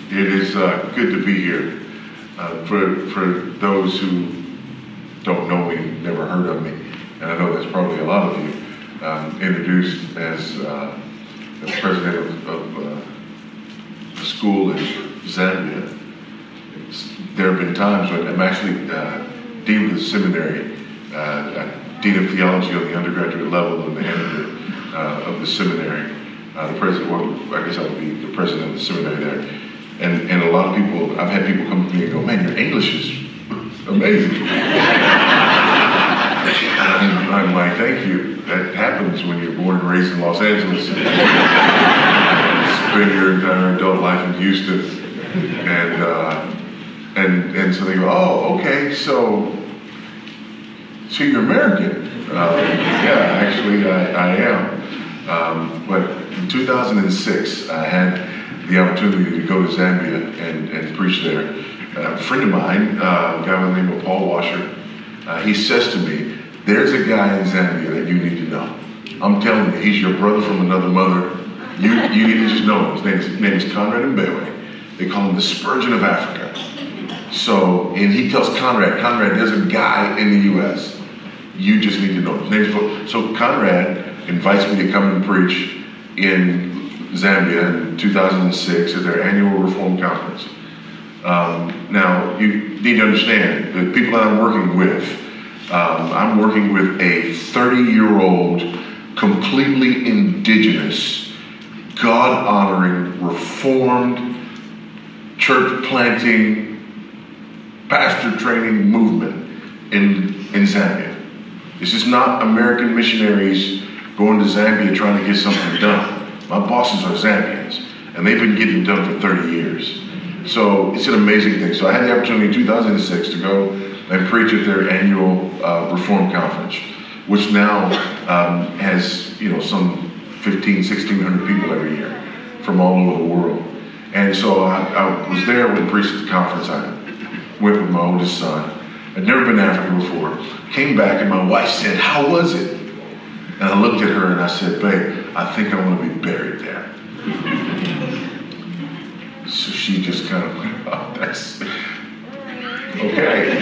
It is good to be here. For those who don't know me, never heard of me, and I know that's probably a lot of you, introduced as the president of the school in Zambia. There have been times when I'm actually dean of the seminary, dean of theology on the undergraduate level and the head of the seminary. The president, well, I guess I would be the president of the seminary there. And a lot of people, I've had people come to me and go, man, your English is amazing. And I'm like, thank you. That happens when you're born and raised in Los Angeles. Spend your entire adult life in Houston. And so they go, oh, okay, so you're American. Yeah, actually I am. But in 2006, I had the opportunity to go to Zambia and preach there. A friend of mine, a guy by the name of Paul Washer, he says to me, there's a guy in Zambia that you need to know. I'm telling you, he's your brother from another mother. You need to just know him. His name is Conrad Mbewe. They call him the Spurgeon of Africa. So, and he tells Conrad, there's a guy in the U.S. You just need to know him. So Conrad invites me to come and preach in Zambia in 2006 at their annual Reform Conference. Now, you need to understand, the people that I'm working with a 30-year-old, completely indigenous, God-honoring, reformed, church-planting, pastor-training movement in Zambia. This is not American missionaries going to Zambia trying to get something done. My bosses are Zambians, and they've been getting it done for 30 years. So it's an amazing thing. So I had the opportunity in 2006 to go and preach at their annual Reform Conference, which now has some 1,600 people every year from all over the world. And so I was there when I preached at the conference. I went with my oldest son. I'd never been to Africa before. Came back and my wife said, how was it? And I looked at her and I said, babe, I think I want to be buried there. So she just kind of went, oh, that's okay.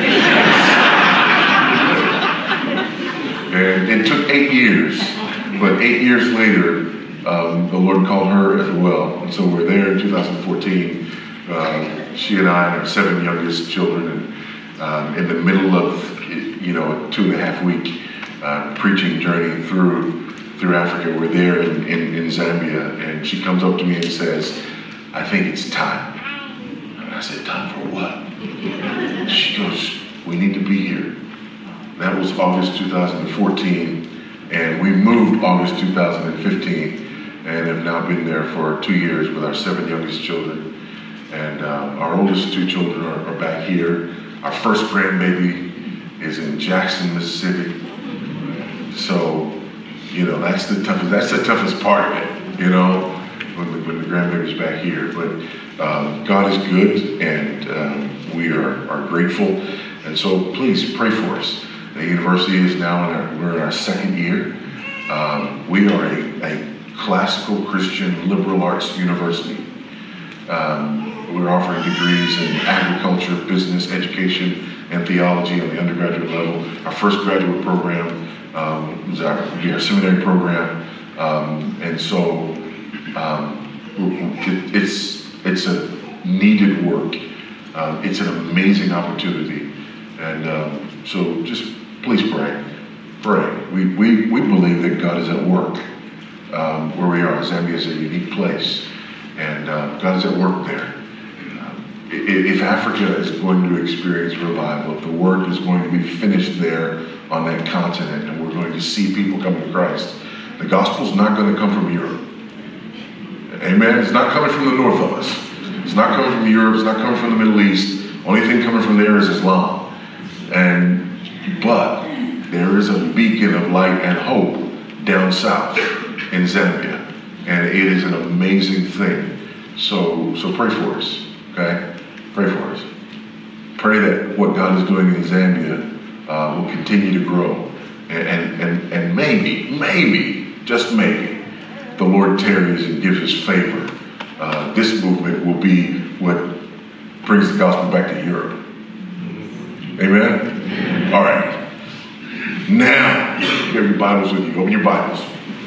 And it took 8 years, but 8 years later, the Lord called her as well. And so we're there in 2014. She and I and our 7 youngest children, and in the middle of a 2.5 week preaching journey through Africa. We're there in Zambia, and she comes up to me and says, I think it's time. And I said, time for what? She goes, we need to be here. That was August 2014, and we moved August 2015, and have now been there for 2 years with our 7 youngest children. And our oldest 2 children are back here. Our first grandbaby is in Jackson, Mississippi. So, that's the toughest part of it, when the grandbaby's back here. But God is good, and we are grateful. And so please pray for us. The university is now we're in our 2nd year. We are a classical Christian liberal arts university. We're offering degrees in agriculture, business, education, and theology on the undergraduate level. Our first graduate program is our seminary program, and so it's a needed work. It's an amazing opportunity, and so just please pray. We believe that God is at work where we are. Zambia is a unique place, and God is at work there. If Africa is going to experience revival, if the work is going to be finished there on that continent, and we're going to see people come to Christ, the gospel's not going to come from Europe. Amen? It's not coming from the north of us. It's not coming from Europe. It's not coming from the Middle East. Only thing coming from there is Islam. But there is a beacon of light and hope down south in Zambia, and it is an amazing thing. So pray for us. Okay? Pray for us. Pray that what God is doing in Zambia will continue to grow. And maybe, just maybe, the Lord tarries and gives us favor. This movement will be what brings the gospel back to Europe. Amen? All right. Now, you have your Bibles with you. Open your Bibles.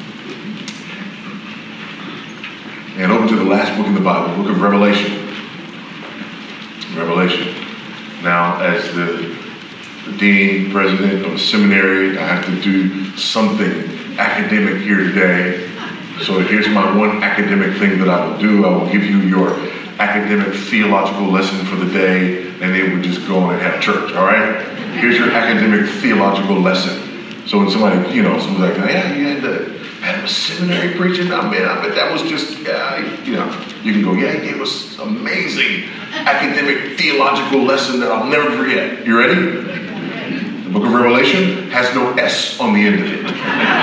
And open to the last book in the Bible, the book of Revelation. Revelation. Now, as the dean, president of a seminary, I have to do something academic here today. So here's my one academic thing that I will do. I will give you your academic theological lesson for the day, and then we just go on and have church, all right? Here's your academic theological lesson. So when somebody, someone's like, yeah, you had a seminary preaching? I bet that was just, you can go, yeah, he gave us amazing academic theological lesson that I'll never forget. You ready? The book of Revelation has no S on the end of it.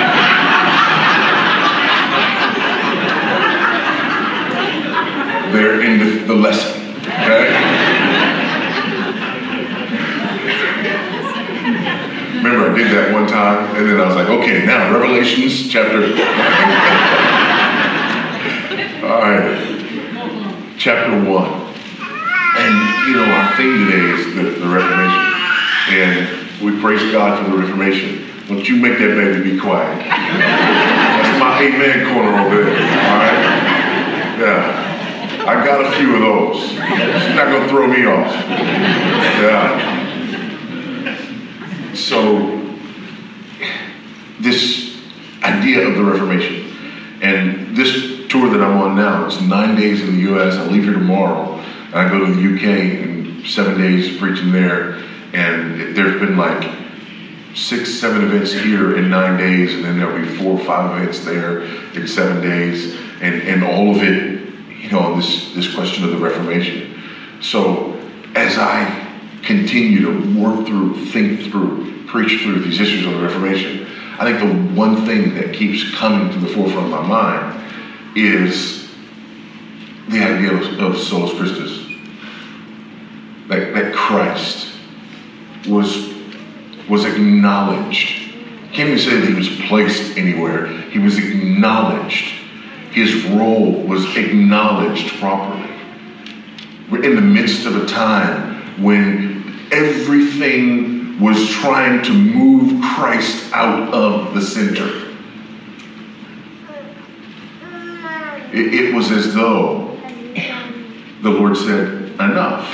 They're in the lesson, okay? Remember, I did that one time, and then I was like, okay, now Revelations chapter. All right, chapter 1. And, our theme today is the Reformation. And we praise God for the Reformation. Don't you make that baby be quiet. That's my amen corner over there, all right? Yeah. I got a few of those. She's not going to throw me off. Yeah. So, this idea of the Reformation, and this tour that I'm on now, it's 9 days in the U.S. I leave here tomorrow, and I go to the U.K. in 7 days preaching there, and there's been like 6, 7 events here in 9 days, and then there'll be 4 or 5 events there in 7 days, and all of it, this question of the Reformation. So as I continue to work through, think through, preach through these issues of the Reformation, I think the one thing that keeps coming to the forefront of my mind is the idea of Solus Christus. That Christ was acknowledged. Can't even say that he was placed anywhere. He was acknowledged. His role was acknowledged properly. We're in the midst of a time when everything was trying to move Christ out of the center. It was as though the Lord said, enough.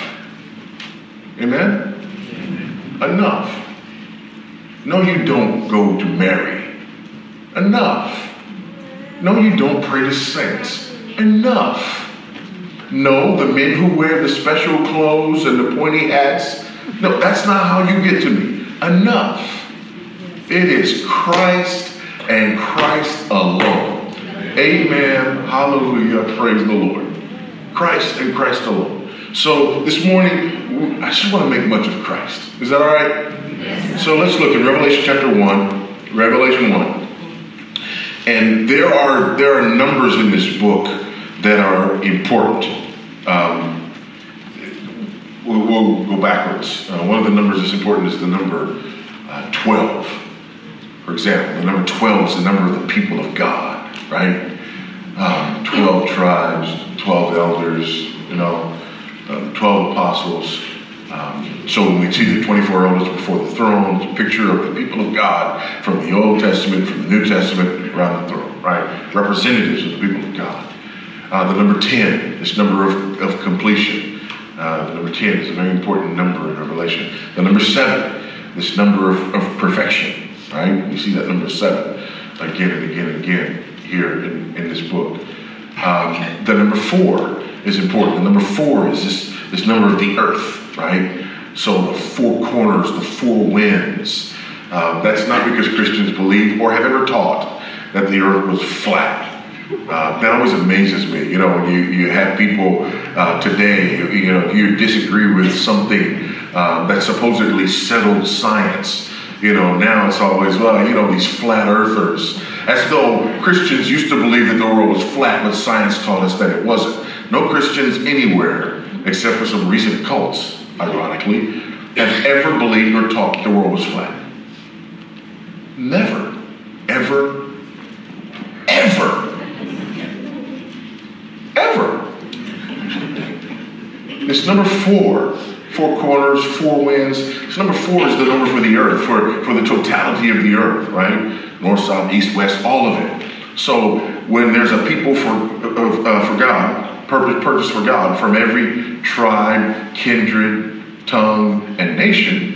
Amen? Enough. No, you don't go to Mary. Enough. No, you don't pray to saints. Enough. No, the men who wear the special clothes and the pointy hats. No, that's not how you get to me. Enough. It is Christ and Christ alone. Amen. Hallelujah. Praise the Lord. Christ and Christ alone. So this morning, I just want to make much of Christ. Is that all right? Yes. So let's look at Revelation chapter 1. Revelation 1. And there are numbers in this book that are important. We'll go backwards. One of the numbers that's important is the number 12. For example, the number 12 is the number of the people of God, right? 12 tribes, 12 elders, 12 apostles. So when we see the 24 elders before the throne, it's a picture of the people of God from the Old Testament, from the New Testament, around the throne, right? Representatives of the people of God. The number 10, this number of completion. The number 10 is a very important number in Revelation. The number 7, this number of perfection, right? We see that number 7 again and again and again here in this book. The number 4 is important. The number 4 is this number of the earth, right? So the 4 corners, the 4 winds. That's not because Christians believe or have ever taught that the earth was flat. That always amazes me. When you have people today, if you disagree with something that supposedly settled science, now it's always, these flat earthers. As though Christians used to believe that the world was flat, but science taught us that it wasn't. No Christians anywhere, except for some recent cults, ironically, have ever believed or taught that the world was flat. Never, ever, ever, ever. This number 4, 4 corners, 4 winds. This number 4 is the number for the earth, for the totality of the earth, right? North, south, east, west, all of it. So when there's a people for God, purpose for God, from every tribe, kindred, tongue, and nation,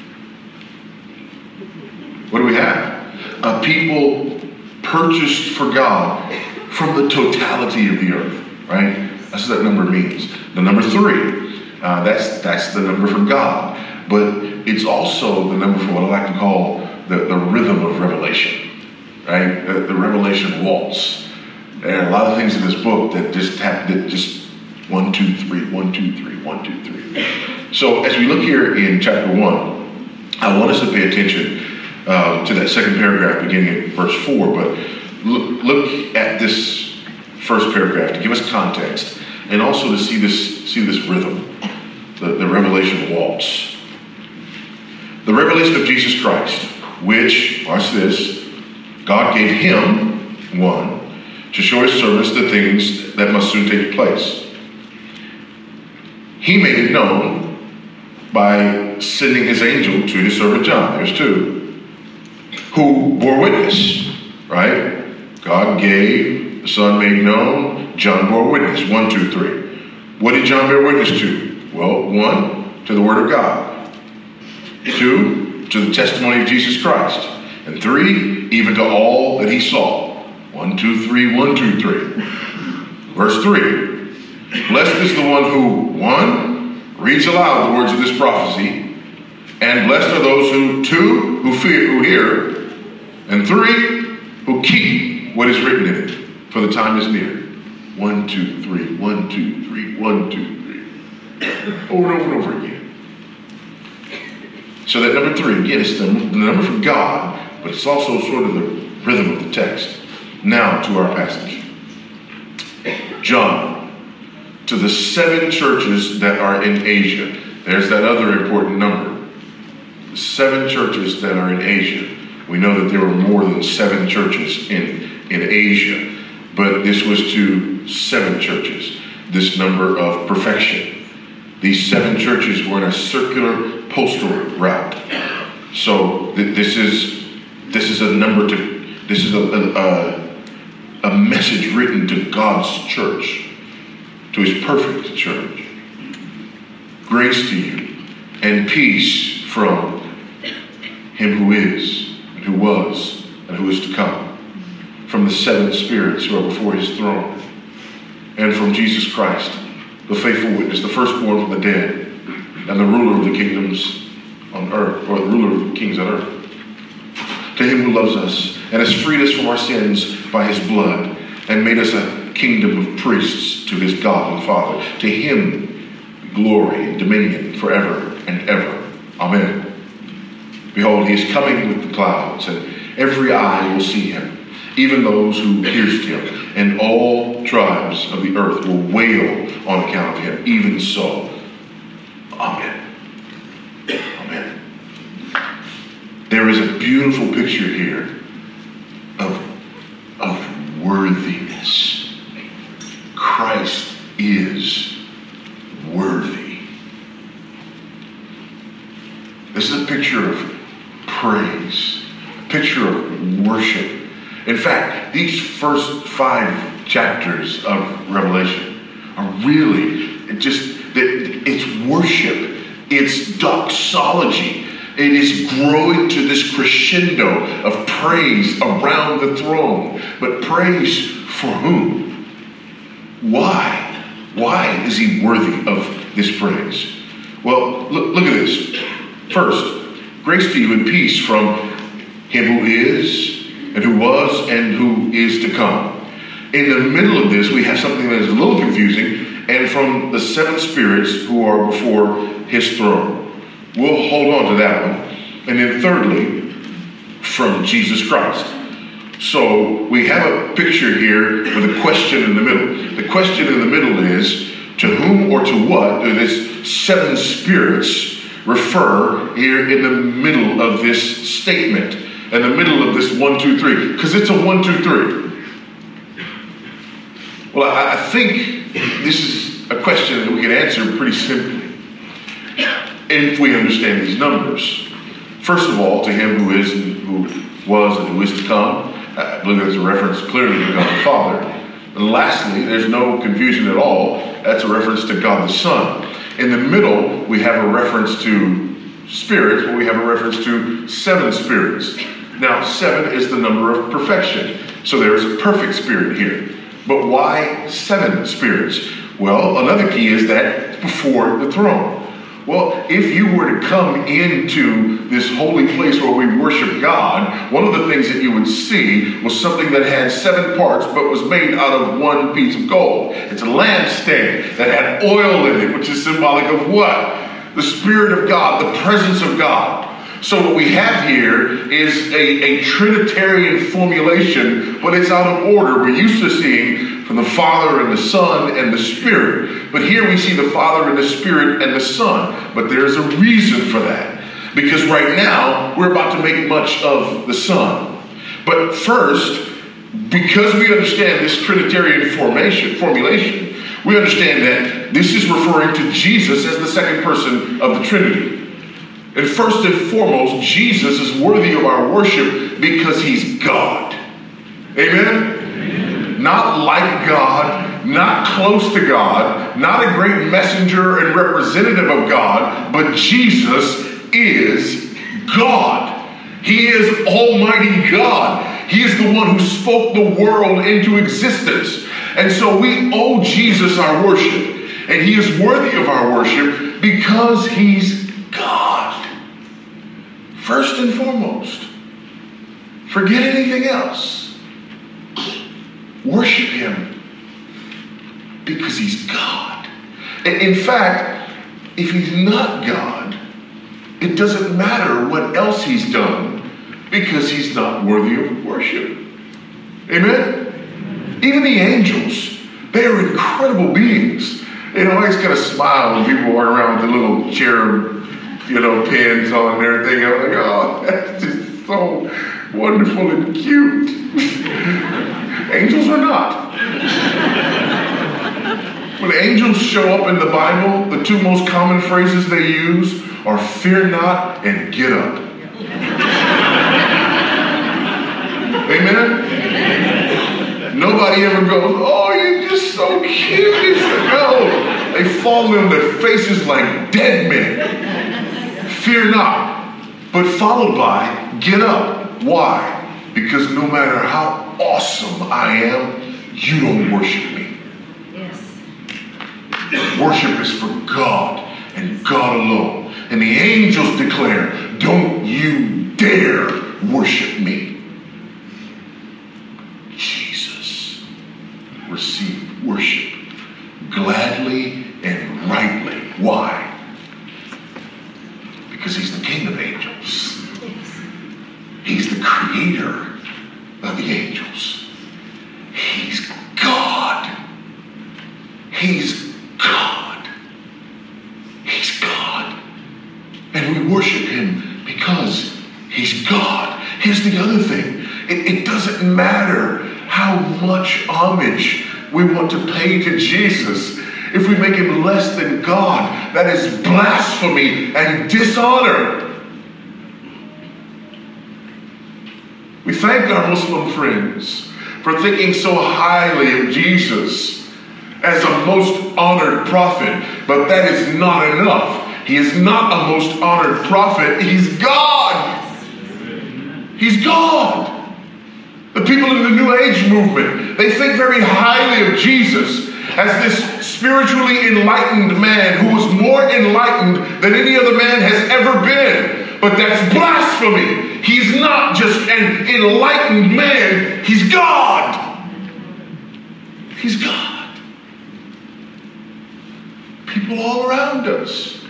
what do we have? A people purchased for God from the totality of the earth, right? That's what that number means. The number 3, that's the number for God. But it's also the number for what I like to call the rhythm of revelation, right? The revelation waltz. There are a lot of things in this book that just 1, 2, 3, 1, 2, 3, 1, 2, 3. So as we look here in chapter 1, I want us to pay attention to that second paragraph beginning in verse 4, but look at this first paragraph to give us context and also to see this rhythm, the revelation waltz. The revelation of Jesus Christ, which, watch this, God gave him, 1, to show his servants the things that must soon take place. He made it known by sending his angel to his servant John. There's 2. Who bore witness, right? God gave, the Son made known, John bore witness. 1, 2, 3. What did John bear witness to? Well, 1, to the Word of God. 2, to the testimony of Jesus Christ. And 3, even to all that he saw. 1, 2, 3, 1, 2, 3. Verse 3. Blessed is the one who, 1, reads aloud the words of this prophecy, and blessed are those who, 2, who hear, and 3, who keep what is written in it, for the time is near. 1, 2, 3, 1, 2, 3, 1, 2, 3. Over and over and over again. So that number 3, again, it's the number for God, but it's also sort of the rhythm of the text. Now to our passage. John, to the 7 churches that are in Asia. There's that other important number. 7 churches that are in Asia. We know that there were more than 7 churches in Asia, but this was to 7 churches, this number of perfection. These 7 churches were in a circular postal route. So this is a number this is a message written to God's church, to his perfect church. Grace to you and peace from him who is, and who was, and who is to come, from the 7 spirits who are before his throne, and from Jesus Christ, the faithful witness, the firstborn from the dead, and the ruler of the kingdoms on earth, or the ruler of the kings on earth. To him who loves us and has freed us from our sins by his blood and made us a kingdom of priests to his God and Father. To him glory and dominion forever and ever. Amen. Behold, he is coming with the clouds, and every eye will see him, even those who pierced him, and all tribes of the earth will wail on account of him. Even so. Amen. Amen. There is a beautiful picture here of worthiness. Christ is worthy. This is a picture of praise, a picture of worship. In fact, these first 5 chapters of Revelation are really it's worship, it's doxology. It is growing to this crescendo of praise around the throne. But praise for whom? Why? Why is he worthy of this praise? Well, look at this. First, grace to you and peace from him who is, and who was, and who is to come. In the middle of this, we have something that is a little confusing, and from the 7 spirits who are before his throne. We'll hold on to that one. And then thirdly, from Jesus Christ. So we have a picture here with a question in the middle. The question in the middle is, to whom or to what do these 7 spirits refer here in the middle of this statement? In the middle of this 1, 2, 3. Because it's a 1, 2, 3. Well, I think this is a question that we can answer pretty simply if we understand these numbers. First of all, to him who is and who was and who is to come, I believe that's a reference clearly to God the Father. And lastly, there's no confusion at all, that's a reference to God the Son. In the middle, we have a reference to spirits, but we have a reference to 7 spirits. Now, 7 is the number of perfection. So there is a perfect spirit here. But why 7 spirits? Well, another key is that it's before the throne. Well, if you were to come into this holy place where we worship God, one of the things that you would see was something that had 7 parts but was made out of one piece of gold. It's a lampstand that had oil in it, which is symbolic of what? The Spirit of God, the presence of God. So what we have here is a Trinitarian formulation, but it's out of order. We're used to seeing from the Father and the Son and the Spirit. But here we see the Father and the Spirit and the Son. But there's a reason for that. Because right now, we're about to make much of the Son. But first, because we understand this Trinitarian formulation, we understand that this is referring to Jesus as the second person of the Trinity. And first and foremost, Jesus is worthy of our worship because he's God. Amen? Amen? Not like God, not close to God, not a great messenger and representative of God, but Jesus is God. He is Almighty God. He is the one who spoke the world into existence. And so we owe Jesus our worship. And he is worthy of our worship because he's God. First and foremost, forget anything else. Worship him because he's God. In fact, if he's not God, it doesn't matter what else he's done because he's not worthy of worship. Amen? Even the angels, they are incredible beings. I always kind of smile when people walk around with the little cherub pins on and everything. I'm like, oh, that's just so wonderful and cute. Angels are not. When angels show up in the Bible, the 2 most common phrases they use are fear not and get up. Amen? Nobody ever goes, oh, you're just so cute. No, they fall on their faces like dead men. Fear not, but followed by, get up. Why? Because no matter how awesome I am, you don't worship me. Yes. Worship is for God and God alone. And the angels declare, don't you dare worship me. Jesus received worship gladly and rightly. Why? Because he's the King of angels. He's the creator of the angels. He's God. He's God. He's God. And we worship him because he's God. Here's the other thing. It doesn't matter how much homage we want to pay to Jesus. If we make him less than God, that is blasphemy and dishonor. We thank our Muslim friends for thinking so highly of Jesus as a most honored prophet, but that is not enough. He is not a most honored prophet. He's God. He's God. The people in the New Age movement, they think very highly of Jesus as this spiritually enlightened man who was more enlightened than any other man has ever been. But that's blasphemy. He's not just an enlightened man. He's God. He's God. People all around us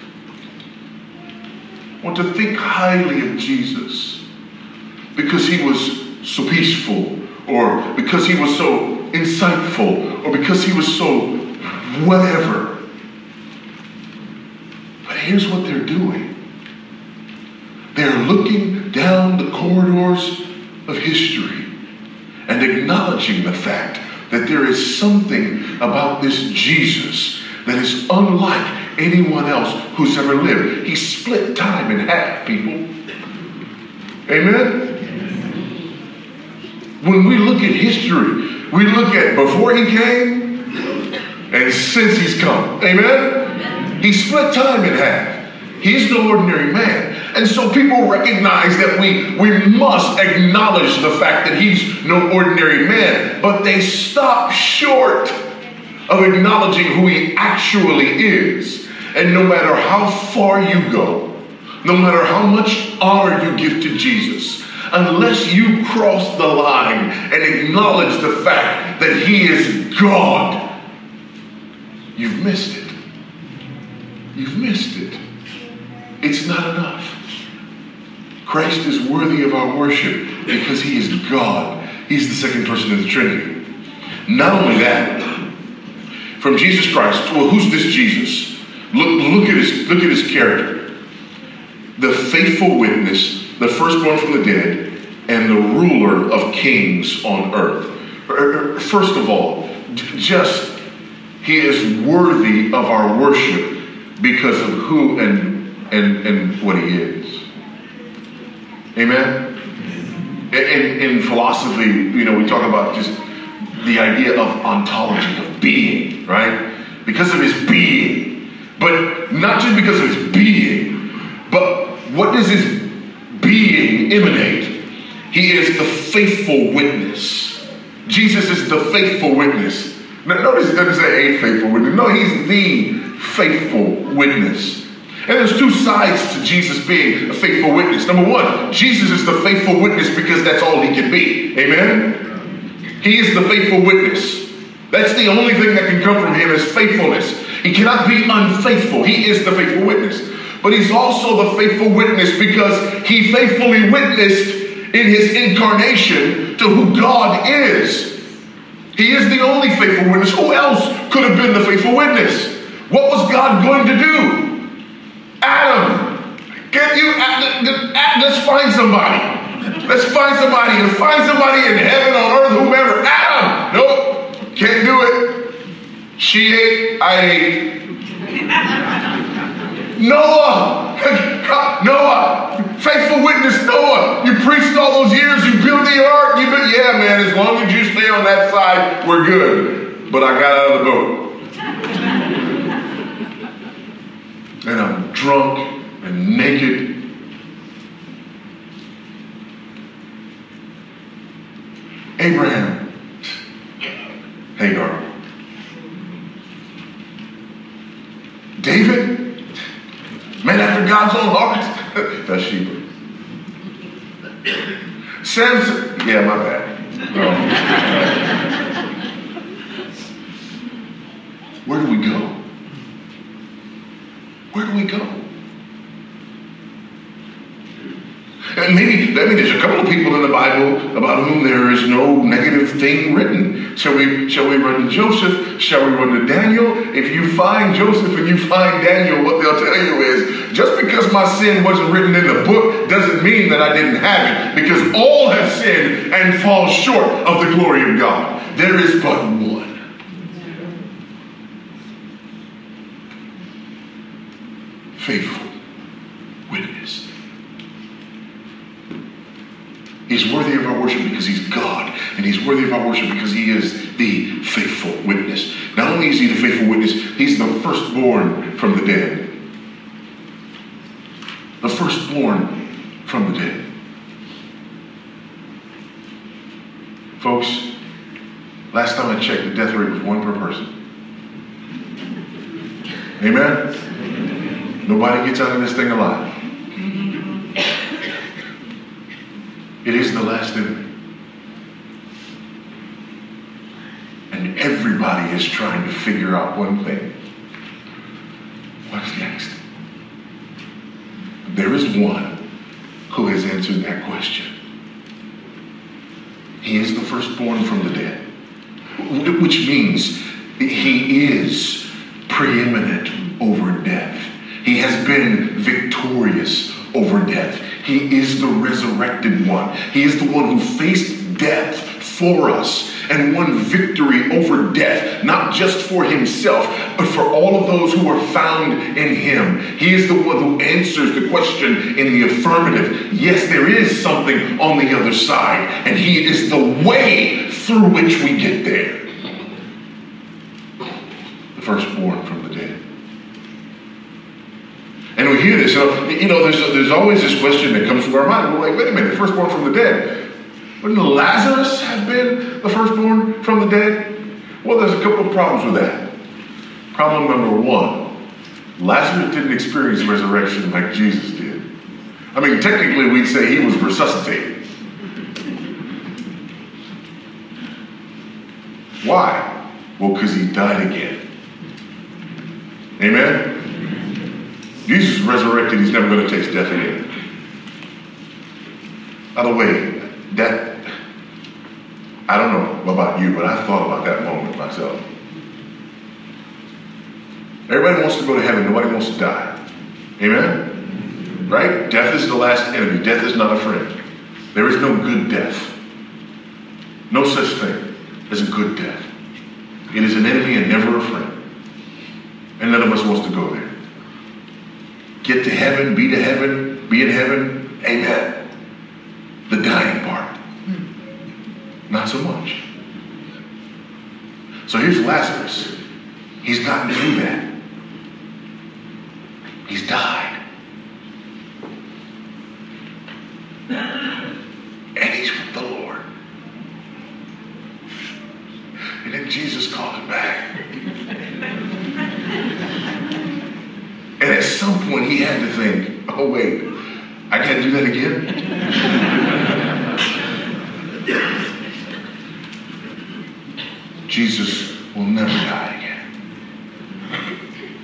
want to think highly of Jesus because he was so peaceful, or because he was so insightful, or because he was so whatever. But here's what they're doing. They're looking down the corridors of history and acknowledging the fact that there is something about this Jesus that is unlike anyone else who's ever lived. He split time in half, people. Amen? When we look at history, we look at before he came and since he's come. Amen? He split time in half. He's no ordinary man. And so people recognize that we must acknowledge the fact that he's no ordinary man. But they stop short of acknowledging who he actually is. And no matter how far you go, no matter how much honor you give to Jesus, unless you cross the line and acknowledge the fact that he is God, you've missed it. You've missed it. It's not enough. Christ is worthy of our worship because he is God. He's the second person of the Trinity. Not only that, from Jesus Christ, well, who's this Jesus? Look at his character. The faithful witness, the firstborn from the dead, and the ruler of kings on earth. First of all, he is worthy of our worship because of who and what he is. Amen? In philosophy, we talk about just the idea of ontology, of being, right? Because of his being. But not just because of his being, but what does his being emanate? He is the faithful witness. Jesus is the faithful witness. Now, notice it doesn't say a faithful witness. No, he's the faithful witness. And there's two sides to Jesus being a faithful witness. Number one, Jesus is the faithful witness because that's all he can be. Amen? He is the faithful witness. That's the only thing that can come from him is faithfulness. He cannot be unfaithful. He is the faithful witness. But he's also the faithful witness because he faithfully witnessed in his incarnation to who God is. He is the only faithful witness. Who else could have been the faithful witness? What was God going to do? Adam, let's find somebody. Let's find somebody and find somebody in heaven, on earth, whomever. Adam, nope, can't do it. She ate, I ate. Noah, faithful witness Noah. You preached all those years, you built the ark, yeah man, as long as you stay on that side, we're good. But I got out of the boat. And I'm drunk and naked. Abraham, Hagar. David, man after God's own heart. Bathsheba. Samson, yeah, my bad. No. Where do we go? Where do we go? And maybe there's a couple of people in the Bible about whom there is no negative thing written. Shall we run to Joseph? Shall we run to Daniel? If you find Joseph and you find Daniel, what they'll tell you is, just because my sin wasn't written in the book doesn't mean that I didn't have it. Because all have sinned and fall short of the glory of God. There is but one. Faithful witness. He's worthy of our worship because he's God, and he's worthy of our worship because he is the faithful witness. Not only is he the faithful witness, he's the firstborn from the dead. The firstborn from the dead. Folks, last time I checked, the death rate was 1 per person. Amen? Nobody gets out of this thing alive. It is the last enemy. And everybody is trying to figure out one thing. What's next? There is one who has answered that question. He is the firstborn from the dead, which means he is preeminent over death. He has been victorious over death. He is the resurrected one. He is the one who faced death for us and won victory over death, not just for himself, but for all of those who are found in him. He is the one who answers the question in the affirmative. Yes, there is something on the other side, and he is the way through which we get there. The firstborn from the dead. And we hear this, there's always this question that comes to our mind. We're like, wait a minute, firstborn from the dead. Wouldn't Lazarus have been the firstborn from the dead? Well, there's a couple of problems with that. Problem number one, Lazarus didn't experience resurrection like Jesus did. I mean, technically we'd say he was resuscitated. Why? Well, because he died again. Amen? Jesus is resurrected, he's never going to taste death again. By the way, I don't know about you, but I thought about that moment myself. Everybody wants to go to heaven, nobody wants to die. Amen? Right? Death is the last enemy. Death is not a friend. There is no good death. No such thing as a good death. It is an enemy and never a friend. And none of us wants to go there. Get to heaven, be in heaven, amen. The dying part, not so much. So here's Lazarus. He's gotten through that. He's died. And he's with the Lord. And then Jesus called him back. And at some point he had to think, oh wait, I can't do that again? Jesus will never die again.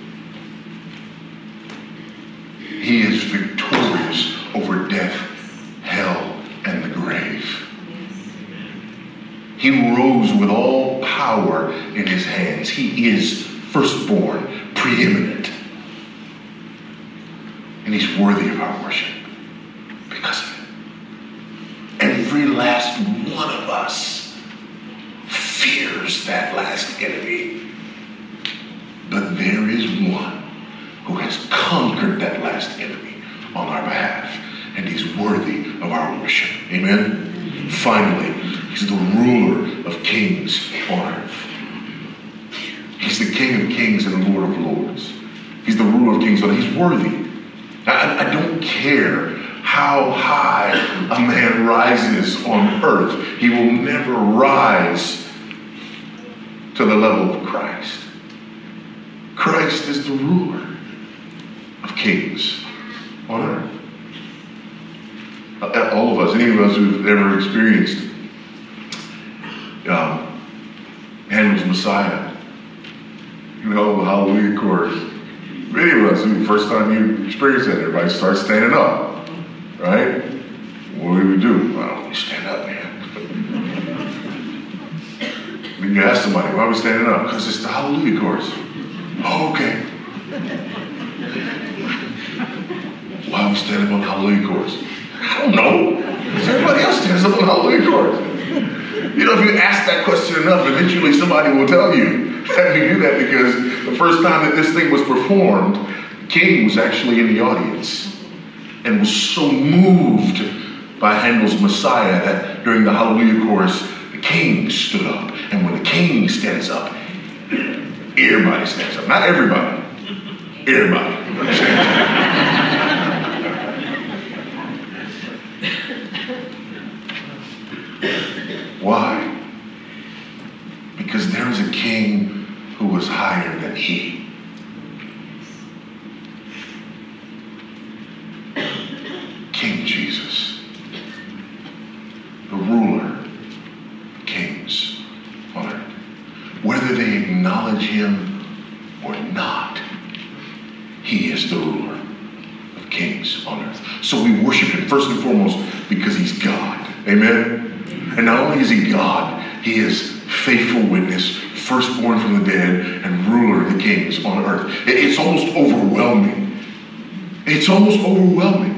He is victorious over death, hell, and the grave. He rose with all power in his hands. He is firstborn, preeminent. And he's worthy of our worship because of it. Every last one of us fears that last enemy. But there is one who has conquered that last enemy on our behalf. And he's worthy of our worship. Amen? Finally, he's the ruler of kings on earth. He's the King of kings and the Lord of lords. He's the ruler of kings on earth. He's worthy. I don't care how high a man rises on earth. He will never rise to the level of Christ. Christ is the ruler of kings on earth. All of us, any of us who've ever experienced Handel's Messiah, the Hallelujah chorus. Many of us, the first time you experience that, everybody starts standing up, right? What do we do? Well, we stand up, man. Then you ask somebody, why are we standing up? Because it's the Hallelujah chorus. Oh, okay. Why are we standing up on the Hallelujah chorus? I don't know. Because everybody else stands up on the Hallelujah chorus. You know, if you ask that question enough, eventually somebody will tell you that we do that because the first time that this thing was performed, the king was actually in the audience and was so moved by Handel's Messiah that during the Hallelujah chorus, the king stood up. And when the king stands up, everybody stands up. Not everybody. Everybody. Why? Because there is a king who was higher than he. King Jesus, the ruler of kings on earth. Whether they acknowledge him or not, he is the ruler of kings on earth. So we worship him first and foremost because he's God. Amen? And not only is he God, he is faithful witness, firstborn from the dead, and ruler of the kings on earth. It's almost overwhelming. It's almost overwhelming.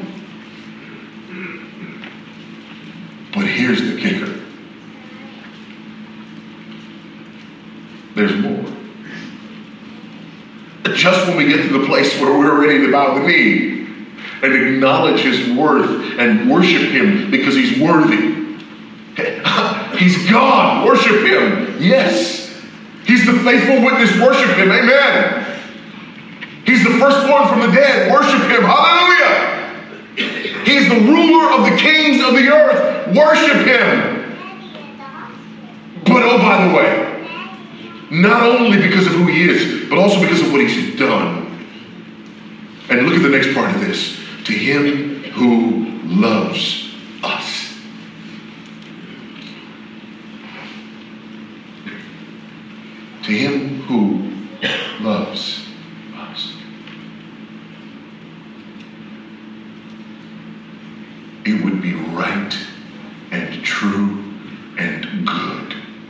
But here's the kicker. place where we're ready to bow the knee and acknowledge his worth and worship him because he's worthy. He's God. Worship him. Yes. He's the faithful witness. Worship him. Amen. He's the firstborn from the dead. Worship him. Hallelujah. He's the ruler of the kings of the earth. Worship him. But oh, by the way, not only because of who he is, but also because of what he's done. And look at the next part of this. To him who loves us. To him who loves us. It would be right and true and good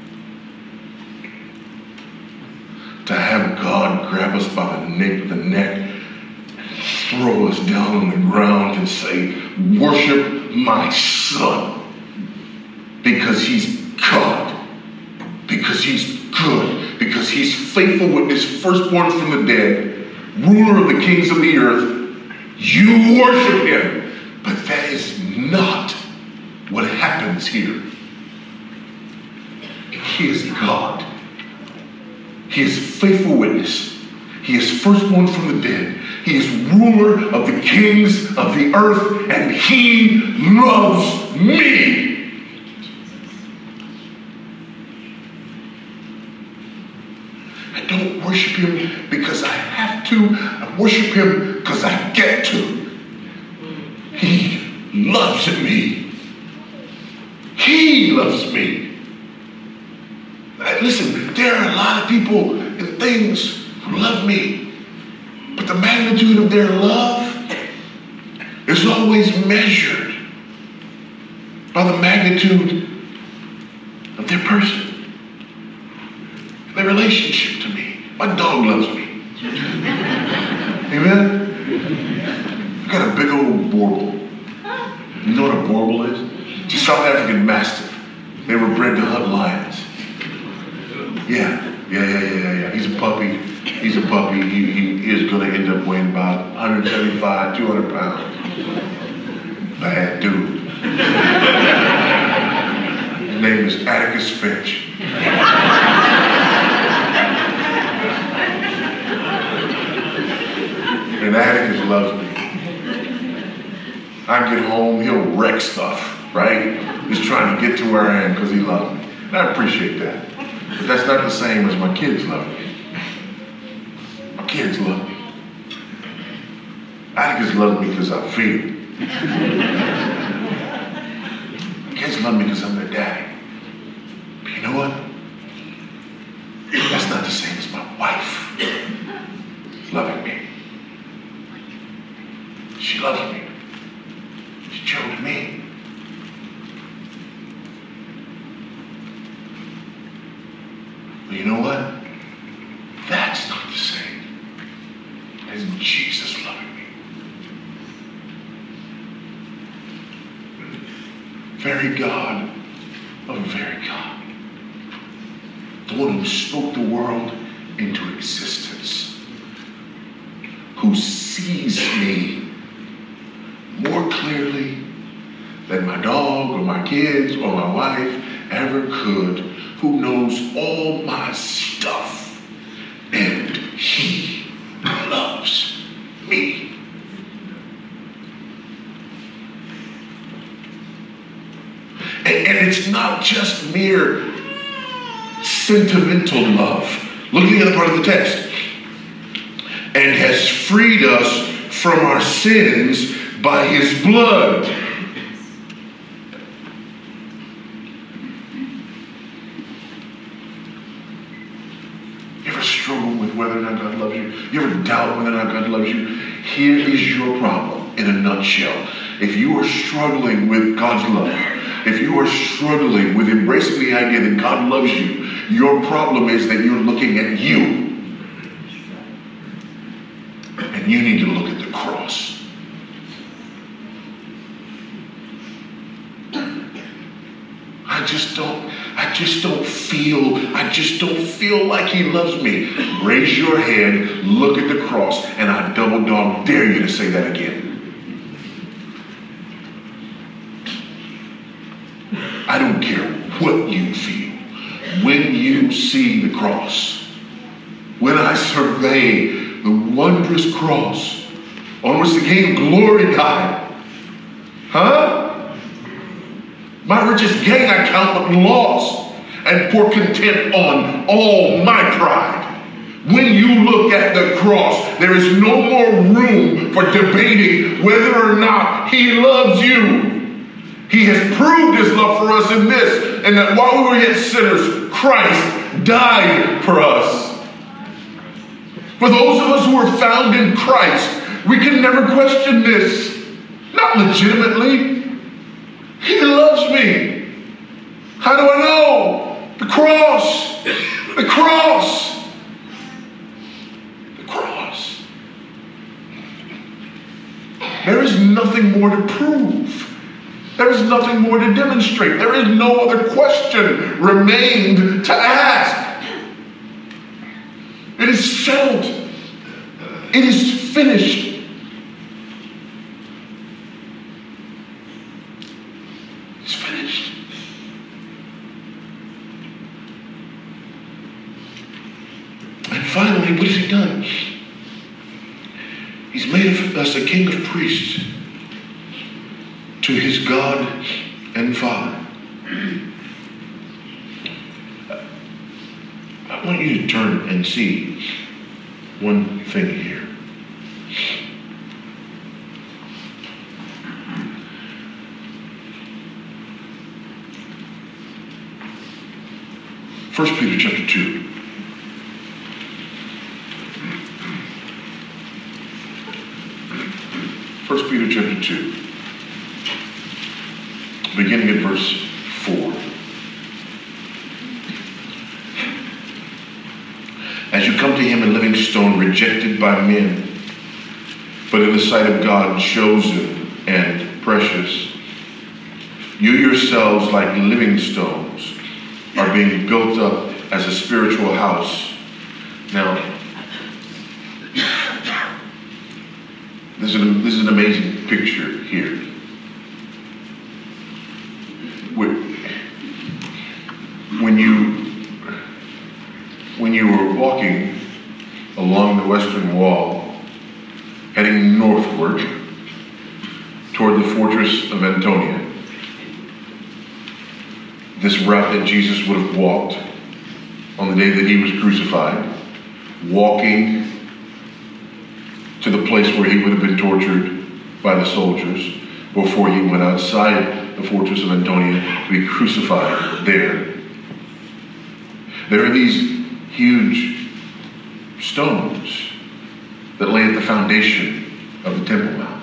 to have God grab us by the nape of the neck, throw us down on the ground and say, worship my son, because he's God, because he's good, because he's faithful witness, firstborn from the dead, ruler of the kings of the earth. You worship him. But that is not what happens here. He is God. He is faithful witness. He is firstborn from the dead. He is ruler of the kings of the earth, and he loves me. I don't worship him because I have to. I worship him because I get to. He loves me. He loves me. Listen, there are a lot of people and things who love me, but the magnitude of their love is always measured by the magnitude of their person, their relationship to me. My dog loves me. Amen? I got a big old Borbal. You know what a Borbal is? It's a South African Mastiff. They were bred to hunt lions. Yeah. He's a puppy. He is going to end up weighing about 175, 200 pounds. Bad dude. His name is Atticus Finch. And Atticus loves me. I get home, he'll wreck stuff, right? He's trying to get to where I am because he loves me. And I appreciate that. But that's not the same as my kids love me. My kids love me. Atticus loves me because I feed him. My kids love me because I'm their daddy. But you know what? That's not the same as my wife loving me. She loves me. She chose me. But you know what? That's not the same as Jesus loving me. Very God of very God. The one who spoke the world into existence. Who sees me more clearly than my dog or my kids or my wife ever could, who knows all my stuff, and he loves me. And it's not just mere sentimental love. Look at the other part of the text. And has freed us from our sins by his blood. You ever struggle with whether or not God loves you? You ever doubt whether or not God loves you? Here is your problem in a nutshell. If you are struggling with God's love, if you are struggling with embracing the idea that God loves you, your problem is that you're looking at you. And you need to look at the cross. I just don't feel like he loves me. Raise your head, look at the cross, and I double How dare you to say that again? I don't care what you feel. When you see the cross, when I survey the wondrous cross on which the King of Glory died, my richest gain I count but loss, and pour contempt on all my pride. When you look at the cross, there is no more room for debating whether or not he loves you. He has proved his love for us in this, and that while we were yet sinners, Christ died for us. For those of us who are found in Christ, we can never question this. Not legitimately. He loves me. How do I know? The cross. The cross. The cross. There is nothing more to prove. There is nothing more to demonstrate. There is no other question remained to ask. It is settled. It is finished. It's finished. And finally, what has he done? He's made us a king of priests to his God and Father. I want you to turn and see one thing here. First Peter chapter 2. First Peter chapter 2. Beginning at verse 4. As you come to him, a living stone rejected by men, but in the sight of God chosen and precious, you yourselves, like living stones, are being built up as a spiritual house. Now, this is an amazing picture here. When you were walking along the western wall, heading northward toward the fortress of Antonia, this route that Jesus would have walked on the day that he was crucified, walking to the place where he would have been tortured by the soldiers before he went outside the fortress of Antonia to be crucified there. There are these huge stones that lay at the foundation of the Temple Mount.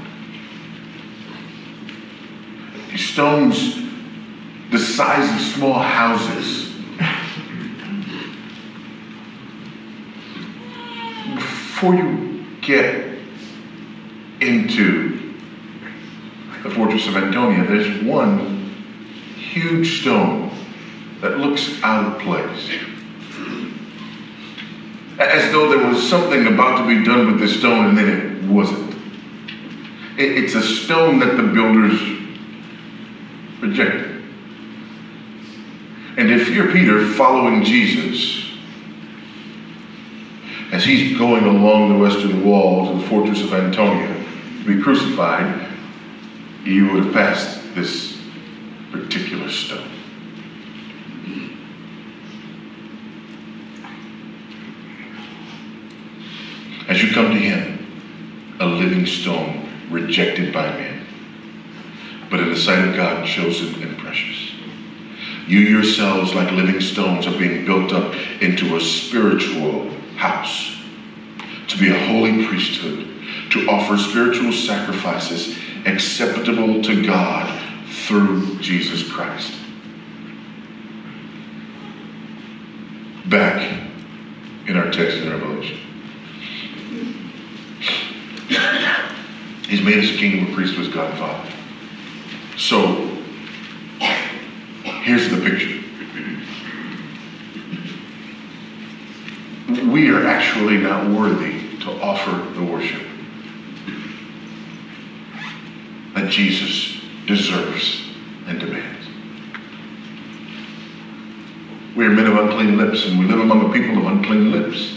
These stones the size of small houses. Before you get into the fortress of Antonia, there's one huge stone that looks out of place. As though there was something about to be done with this stone and then it wasn't. It's a stone that the builders rejected. And if you're Peter following Jesus, as he's going along the western wall to the fortress of Antonia to be crucified, you would have passed this particular stone. As you come to him, a living stone rejected by men, but in the sight of God, chosen and precious. You yourselves, like living stones, are being built up into a spiritual house, to be a holy priesthood, to offer spiritual sacrifices acceptable to God through Jesus Christ. Back in our text in Revelation. He's made us a kingdom of priests to his God and Father. So, here's the picture. We are actually not worthy to offer the worship. Jesus deserves and demands. We are men of unclean lips, and we live among a people of unclean lips.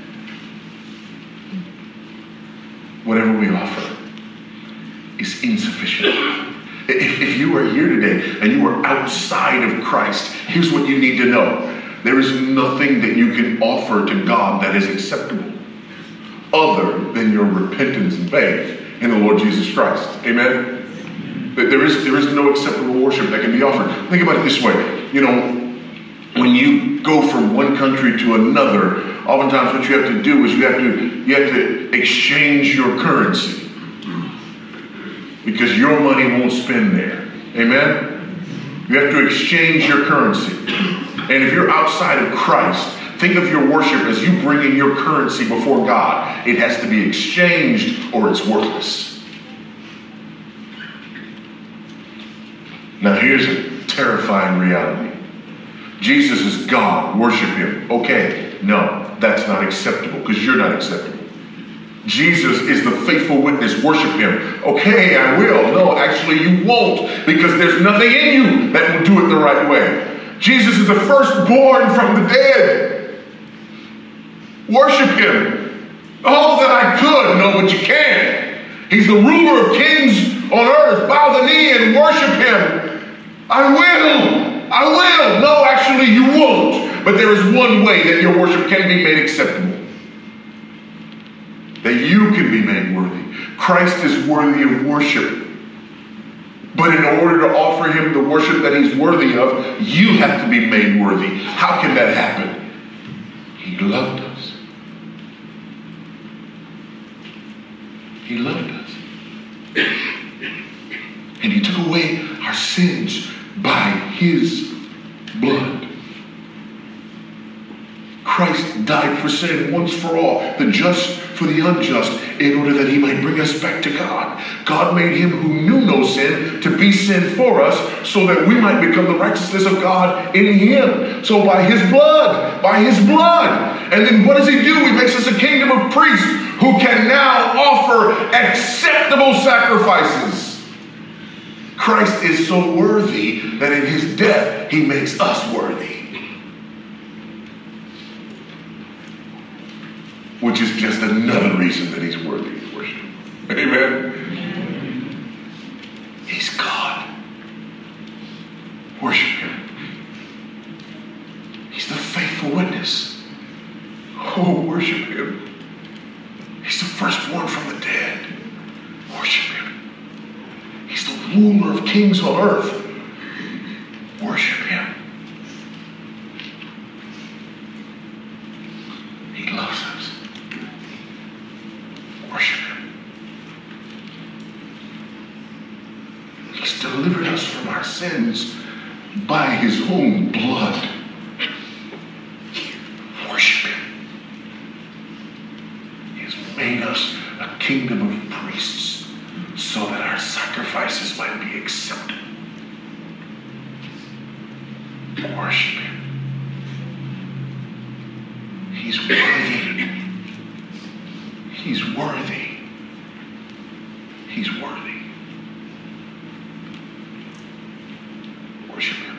Whatever we offer is insufficient. If you are here today and you are outside of Christ, here's what you need to know. There is nothing that you can offer to God that is acceptable other than your repentance and faith in the Lord Jesus Christ. Amen? There is no acceptable worship that can be offered. Think about it this way. You know, when you go from one country to another, oftentimes what you have to do is you have to exchange your currency. Because your money won't spend there. Amen? You have to exchange your currency. And if you're outside of Christ, think of your worship as you bringing your currency before God. It has to be exchanged or it's worthless. Now here's a terrifying reality. Jesus is God. Worship him. Okay, no, that's not acceptable because you're not acceptable. Jesus is the faithful witness. Worship him. Okay, I will. No, actually you won't, because there's nothing in you that will do it the right way. Jesus is the firstborn from the dead. Worship him. Oh, that I could. No, but you can't. He's the ruler of kings on earth. Bow the knee and worship him. I will. No, actually you won't. But there is one way that your worship can be made acceptable. That you can be made worthy. Christ is worthy of worship. But in order to offer him the worship that he's worthy of, you have to be made worthy. How can that happen? He loved us. He loved us. And he took away our sins by his blood. Christ died for sin once for all, the just for the unjust, in order that he might bring us back to God. God made him who knew no sin to be sin for us, so that we might become the righteousness of God in him. So by his blood. And then what does he do? He makes us a kingdom of priests who can now offer acceptable sacrifices. Christ is so worthy that in his death, he makes us worthy. Which is just another reason that he's worthy of worship. Amen? He's God. Worship him. He's the faithful witness. Oh, worship him. He's the firstborn from the dead. Worship him. He's the ruler of kings on earth. Worship him. He loves us. Worship him. He's delivered us from our sins by his own blood. Worship him. He has made us a kingdom of priests so that our sacrifices might be acceptable. Worship him. He's worthy. He's worthy. He's worthy. Worship him.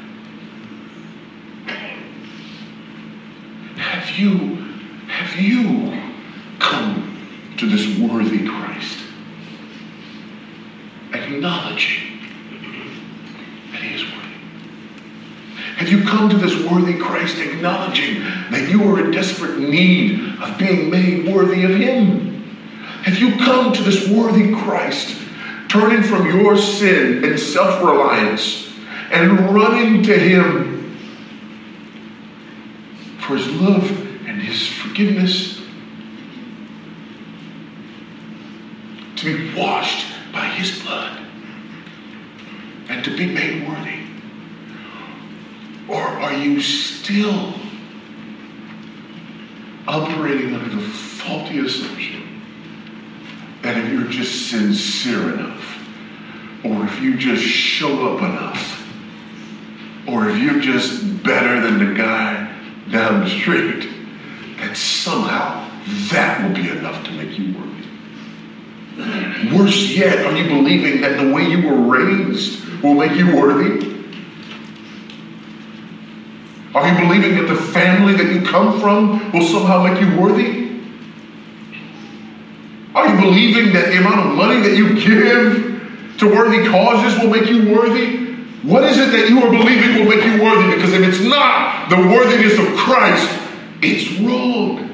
Have you come to this worthy Christ, acknowledging that he is worthy? Have you come to this worthy Christ, acknowledging that you are in desperate need of being made worthy of him? Have you come to this worthy Christ, turning from your sin and self-reliance and running to him for his love and his forgiveness, to be washed by his blood and to be made worthy? Or are you still operating under the faulty assumption that if you're just sincere enough, or if you just show up enough, or if you're just better than the guy down the street, that somehow that will be enough to make you worthy? Worse yet, are you believing that the way you were raised will make you worthy? Are you believing that the family that you come from will somehow make you worthy? Are you believing that the amount of money that you give to worthy causes will make you worthy? What is it that you are believing will make you worthy? Because if it's not the worthiness of Christ, it's wrong.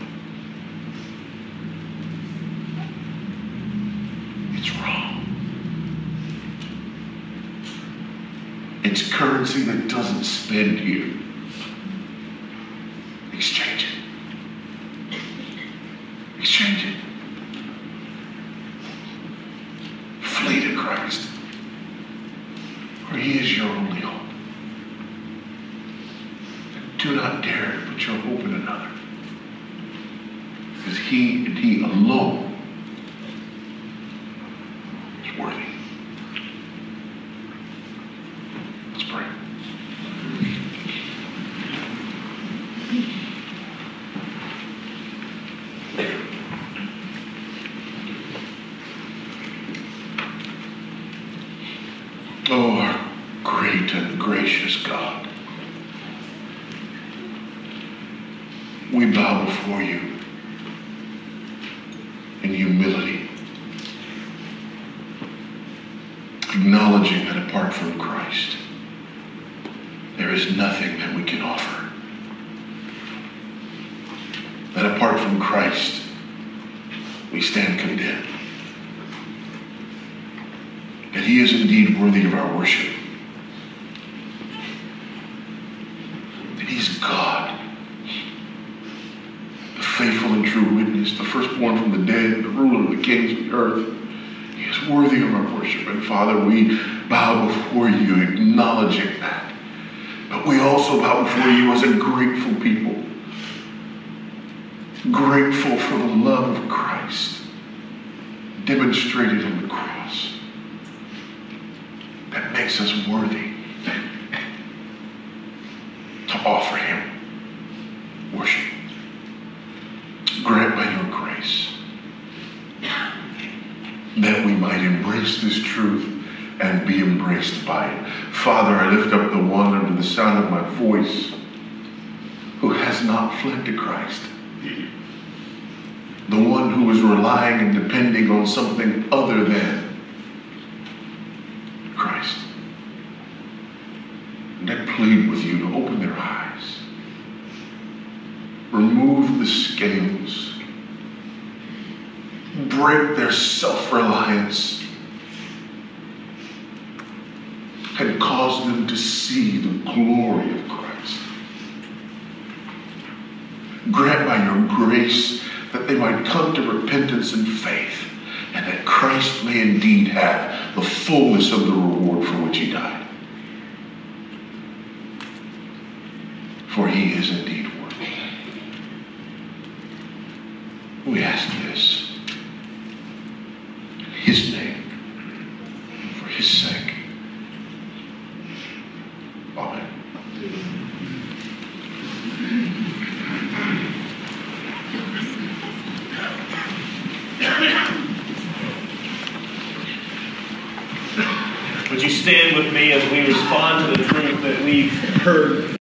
It's wrong. It's currency that doesn't spend you. Exchange it. Exchange it. Flee to Christ, for he is your only hope. And do not dare to put your hope in another, because he and he alone is worthy. Let's pray. Oh, our great and gracious God, we bow before you in humility, acknowledging that apart from Christ, there is nothing that we can offer. That apart from Christ, we stand condemned. That he is indeed worthy of our worship. That he's God, the faithful and true witness, the firstborn from the dead, the ruler of the kings of the earth. He is worthy of our worship. And Father, we bow before you, acknowledging that. But we also bow before you as a grateful people. Grateful for the love of Christ demonstrated on the cross. That makes us worthy to offer him worship. Grant by your grace that we might embrace this truth and be embraced by it. Father, I lift up the one under the sound of my voice who has not fled to Christ. The one who is relying and depending on something other than Christ. And I plead with you to open their eyes. Remove the scales. Break their self-reliance. And cause them to see the glory of Christ. Grant by your grace that they might come to repentance and faith, and that Christ may indeed have the fullness of the reward for which he died. For he is indeed worthy. We ask this in his name, for his sake. Amen. Would you stand with me as we respond to the truth that we've heard?